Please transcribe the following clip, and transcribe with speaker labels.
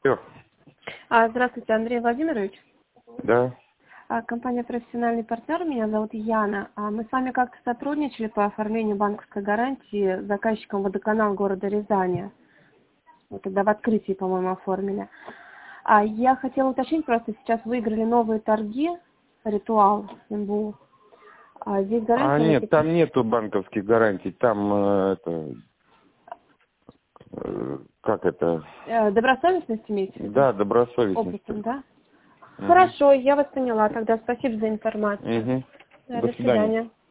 Speaker 1: Алло.
Speaker 2: Здравствуйте, Андрей Владимирович.
Speaker 1: Да.
Speaker 2: Компания «Профессиональный партнер», меня зовут Яна. Мы с вами как-то сотрудничали по оформлению банковской гарантии с заказчиком «Водоканал» города Рязани. Вот тогда в открытии, по-моему, оформили. Я хотела уточнить, просто сейчас выиграли новые торги «Ритуал» МБУ. Здесь гарантия...
Speaker 1: Нет, там нету банковских гарантий, там как это?
Speaker 2: Добросовестность имеете в виду?
Speaker 1: Да, добросовестность.
Speaker 2: Опытом, да?
Speaker 1: Угу.
Speaker 2: Хорошо, я вас поняла. Тогда спасибо за информацию.
Speaker 1: Угу.
Speaker 2: До свидания.